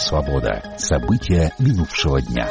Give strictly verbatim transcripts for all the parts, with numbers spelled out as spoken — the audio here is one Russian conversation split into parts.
«Свобода». События минувшего дня.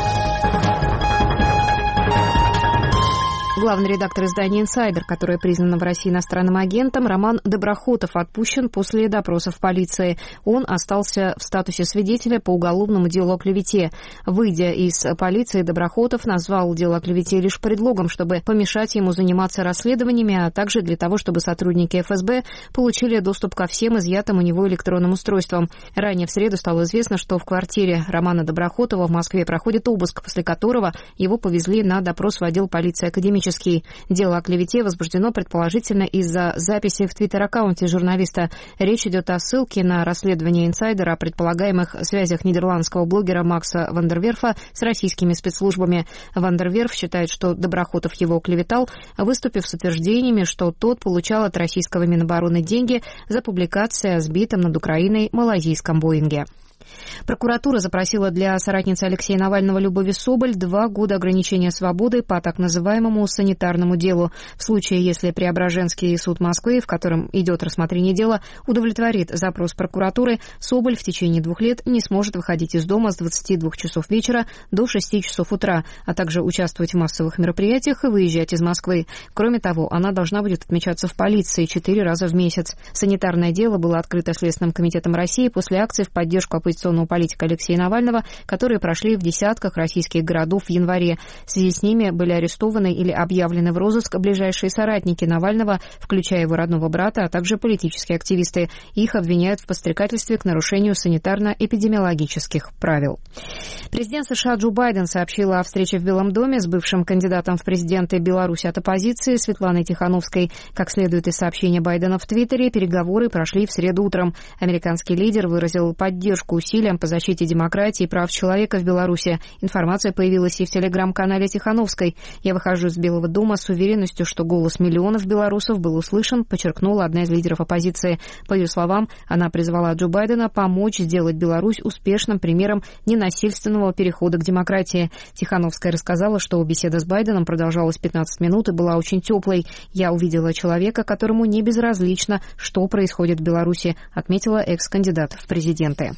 Главный редактор издания «Инсайдер», которое признано в России иностранным агентом, Роман Доброхотов отпущен после допроса в полиции. Он остался в статусе свидетеля по уголовному делу о клевете. Выйдя из полиции, Доброхотов назвал дело о клевете лишь предлогом, чтобы помешать ему заниматься расследованиями, а также для того, чтобы сотрудники эф эс бэ получили доступ ко всем изъятым у него электронным устройствам. Ранее в среду стало известно, что в квартире Романа Доброхотова в Москве проходит обыск, после которого его повезли на допрос в отдел полиции «Академический». Дело о клевете возбуждено предположительно из-за записи в твиттер-аккаунте журналиста. Речь идет о ссылке на расследование «Инсайдера» о предполагаемых связях нидерландского блогера Макса ван дер Верфа с российскими спецслужбами. Ван дер Верф считает, что Доброхотов его клеветал, выступив с утверждениями, что тот получал от российского Минобороны деньги за публикации о сбитом над Украиной малайзийском «Боинге». Прокуратура запросила для соратницы Алексея Навального Любови Соболь два года ограничения свободы по так называемому санитарному делу. В случае, если Преображенский суд Москвы, в котором идет рассмотрение дела, удовлетворит запрос прокуратуры, Соболь в течение двух лет не сможет выходить из дома с двадцати двух часов вечера до шести часов утра, а также участвовать в массовых мероприятиях и выезжать из Москвы. Кроме того, она должна будет отмечаться в полиции четыре раза в месяц. Санитарное дело было открыто Следственным комитетом России после акций в поддержку оппозиционного политика Алексея Навального, которые прошли в десятках российских городов в январе. В связи с ними были арестованы или объявлены в розыск ближайшие соратники Навального, включая его родного брата, а также политические активисты. Их обвиняют в подстрекательстве к нарушению санитарно-эпидемиологических правил. Президент США Джо Байден сообщил о встрече в Белом доме с бывшим кандидатом в президенты Беларуси от оппозиции Светланой Тихановской. Как следует из сообщения Байдена в Твиттере, переговоры прошли в среду утром. Американский лидер выразил поддержку усилиям по защите демократии и прав человека в Беларуси. Информация появилась и в телеграм-канале Тихановской. «Я выхожу из Белого дома с уверенностью, что голос миллионов белорусов был услышан», подчеркнула одна из лидеров оппозиции. По ее словам, она призвала Джо Байдена помочь сделать Беларусь успешным примером ненасильственного перехода к демократии. Тихановская рассказала, что беседа с Байденом продолжалась пятнадцать минут и была очень теплой. «Я увидела человека, которому не безразлично, что происходит в Беларуси», отметила экс-кандидат в президенты.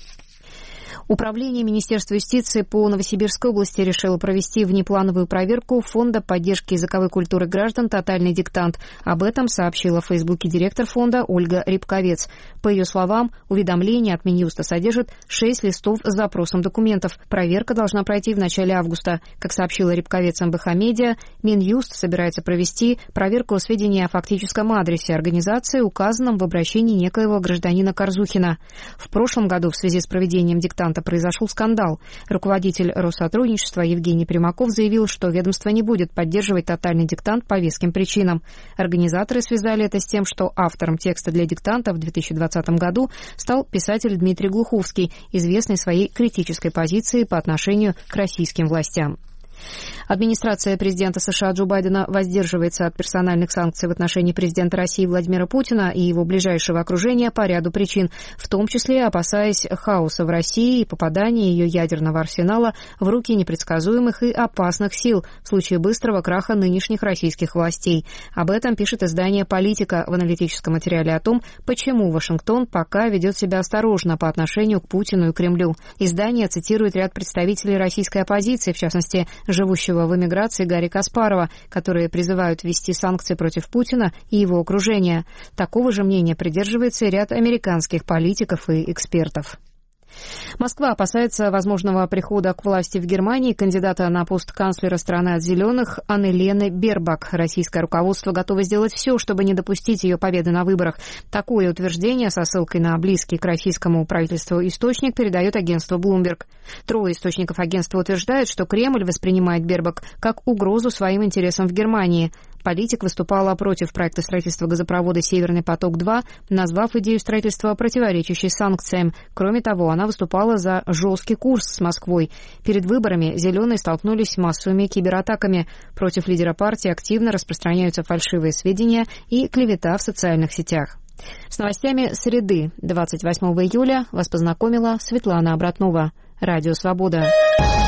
Управление Министерства юстиции по Новосибирской области решило провести внеплановую проверку Фонда поддержки языковой культуры граждан «Тотальный диктант». Об этом сообщила в Фейсбуке директор фонда Ольга Рябковец. По ее словам, уведомление от Минюста содержит шесть листов с запросом документов. Проверка должна пройти в начале августа. Как сообщила Рябковец эн бэ ха Медиа, Минюст собирается провести проверку сведений о фактическом адресе организации, указанном в обращении некоего гражданина Корзухина. В прошлом году в связи с проведением диктанта произошел скандал. Руководитель Россотрудничества Евгений Примаков заявил, что ведомство не будет поддерживать тотальный диктант по веским причинам. Организаторы связали это с тем, что автором текста для диктанта в две тысячи двадцатом году стал писатель Дмитрий Глуховский, известный своей критической позицией по отношению к российским властям. Администрация президента США Джо Байдена воздерживается от персональных санкций в отношении президента России Владимира Путина и его ближайшего окружения по ряду причин, в том числе опасаясь хаоса в России и попадания ее ядерного арсенала в руки непредсказуемых и опасных сил в случае быстрого краха нынешних российских властей. Об этом пишет издание «Политика» в аналитическом материале о том, почему Вашингтон пока ведет себя осторожно по отношению к Путину и Кремлю. Издание цитирует ряд представителей российской оппозиции, в частности, живущего в эмиграции Гарри Каспарова, которые призывают ввести санкции против Путина и его окружения. Такого же мнения придерживается и ряд американских политиков и экспертов. Москва опасается возможного прихода к власти в Германии кандидата на пост канцлера страны от «Зеленых» Аннелены Бербак. Российское руководство готово сделать все, чтобы не допустить ее победы на выборах. Такое утверждение со ссылкой на близкий к российскому правительству источник передает агентство Bloomberg. Трое источников агентства утверждают, что Кремль воспринимает Бербак как угрозу своим интересам в Германии. Политик выступала против проекта строительства газопровода «Северный поток-два», назвав идею строительства противоречащей санкциям. Кроме того, она выступала за жесткий курс с Москвой. Перед выборами «Зеленые» столкнулись с массовыми кибератаками. Против лидера партии активно распространяются фальшивые сведения и клевета в социальных сетях. С новостями среды, двадцать восьмого июля, вас познакомила Светлана Обратнова. Радио «Свобода».